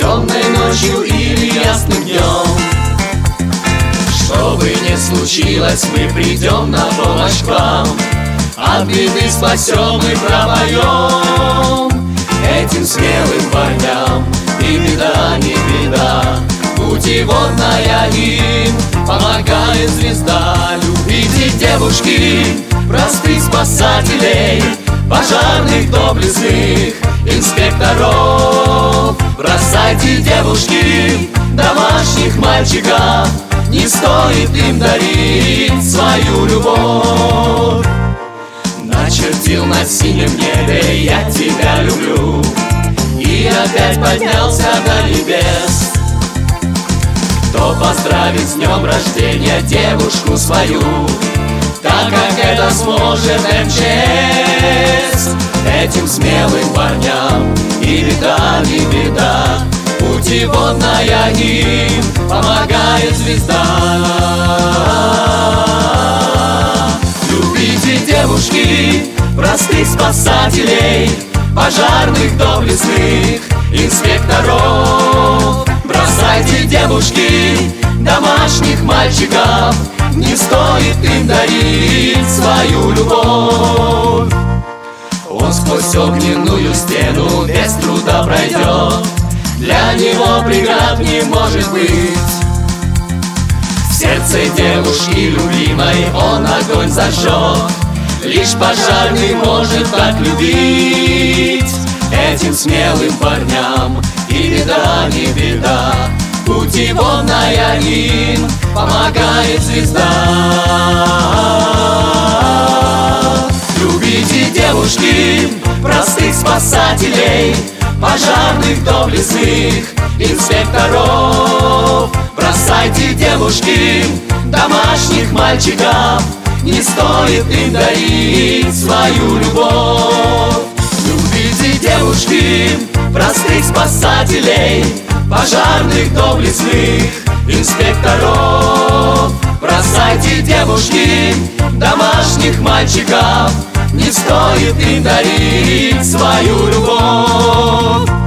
темной ночью или ясным днем. Что бы ни случилось, мы придем на помощь к вам, от беды спасем и пропоем этим смелым парням. И беда, не беда, путеводная им помогает звезда. Любите, девушки, простых спасателей, пожарных доблестных инспекторов. Бросайте, девушки, домашних мальчиков, не стоит им дарить свою любовь. Начертил на синем небе я тебя люблю, и опять поднялся до небес. Кто поздравит с днем рождения девушку свою, так как это сможет МЧС? Этим смелым парням и беда, не беда, путеводная им помогает звезда. Любите, девушки, простых спасателей, пожарных доблестных инспекторов. Бросайте, девушки, домашних мальчиков, не стоит им дарить свою любовь. Он сквозь огненную стену без труда пройдет, для него преград не может быть. В сердце девушки любимой он огонь зажжет, лишь пожарный может так любить. Этим смелым парням и беда, не беда, путеводная им помогает звезда. Любите, девушки, простых спасателей, пожарных доблестных инспекторов. Бросайте, девушки, домашних мальчиков, не стоит им дарить свою любовь. Любите, девушки, простых спасателей, пожарных доблестных инспекторов. Бросайте, девушки, домашних мальчиков, не стоит им дарить свою любовь.